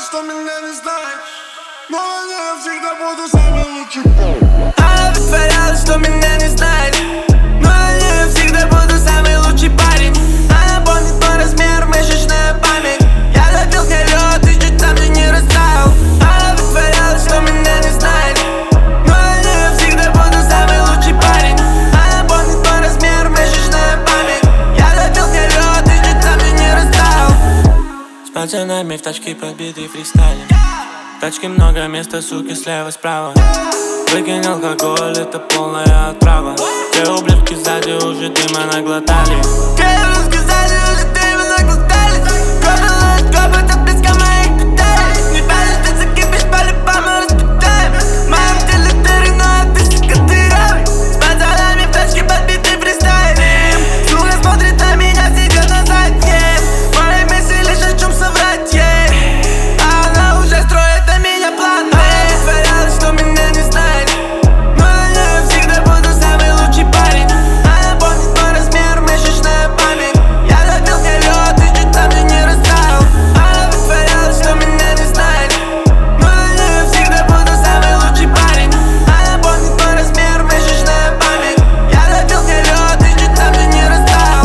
что меня не знает, но я всегда буду самый лучший. Она притворялась, что меня не знает, но я всегда буду самый лучший парень. Она помнит мой размер, мышечная память. Я допил к ней лёд и чуть там же не растаял. Она притворялась, что меня не знает, но я всегда буду самый лучший парень. Она помнит мой размер, мышечная память. Я допил к ней лёд и чуть там же не растаял. С пацанами в тачке побитый фристайлем. В тачке много места, суки, слева-справа. Выкинь алкоголь, это полная отрава. Те ублюдки сзади уже дыма наглотали. Те ублюдки сзади уже дыма наглотали. Копы от близко моих педалей. Не палят, ты закипишь, по-любому распитаем. В моем теле дыры, но ты, сука, дырявый. С пацанами в тачке подбитый фристайлем. Сука смотрит на меня, сидит на заднем. Мои мысли лишь о чем соврать ей. А она уже строит на меня планы. Притворялась, что меня не знает, но я всегда буду самый лучший парень. Она помнит мой размер, мышечная память. Я допил к ней лёд и чуть там же не растаял. Она притворялась, что меня не знает, но я всегда буду самый лучший парень. Она помнит мой размер, мышечная память. Я допил к ней лёд и чуть там же не растаял.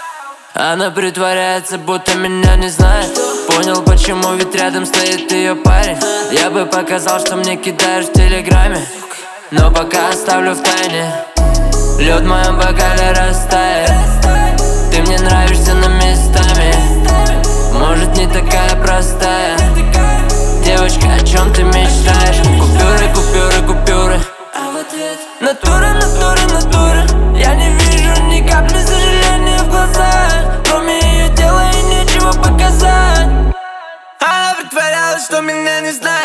Она притворяется, будто меня не знает. Понял, почему, ведь рядом стоит ее парень. Я бы показал, что мне кидаешь в телеграме, но пока оставлю в тайне. Лед в моем бокале растает. Ты мне нравишься, но местами может не такая простая. Девочка, о чем ты мечтаешь? Купюры, купюры, купюры. А в ответ натура, натура, натура. Я не вижу ни капли сожаления в глазах. Кроме ее тела и нечего показать. Она притворялась, что меня не знает,